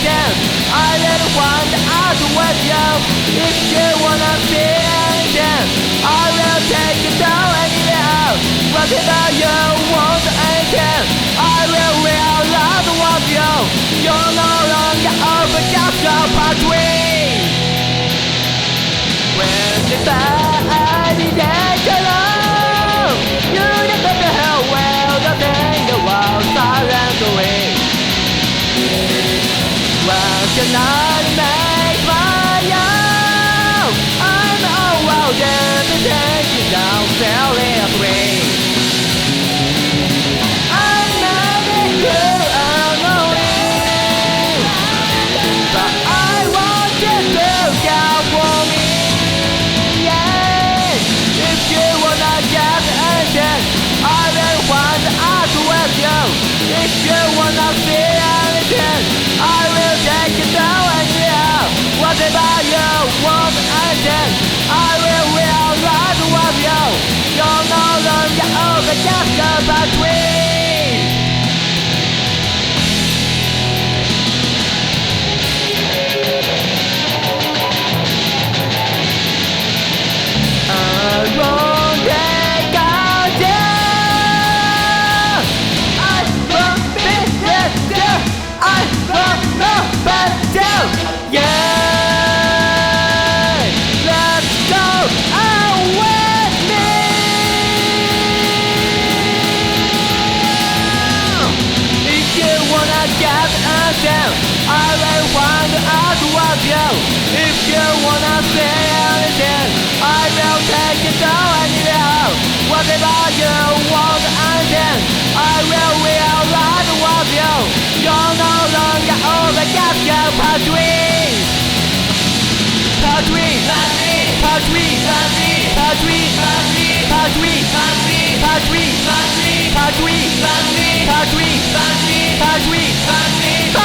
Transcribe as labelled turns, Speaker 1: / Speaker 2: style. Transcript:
Speaker 1: chance. I really want out with you. If you wanna see anything, I will take you down anywhere. Whatever you want and can, I will realize what you. You're no longer over just a pathway. When the body gets alone, you never know where the thing the world silent away. Well, can I make my own? I'm all wild and taking down failing away. I'm not good alone, but I want you to come for me. Yeah. If you wanna get anything, I will want out with you. If you wanna see anything, I will take you down anywhere. Whatever you want and then, I will realize with you. You're no longer over just a pathway. I won't take out down. I won't be let down. I won't know but down. Yeah, let's go out with me. If you wanna get us down, I will want out with you. If you wanna say anything, I will take you down anywhere. Whatever you want and then, I will realize with you. You're no longer over just your pathway. Pathway, pathway, pathway, pathway, pathway, pathway, pathway, pathway, pathway, pathway, pathway, pathway, pathway, pathway.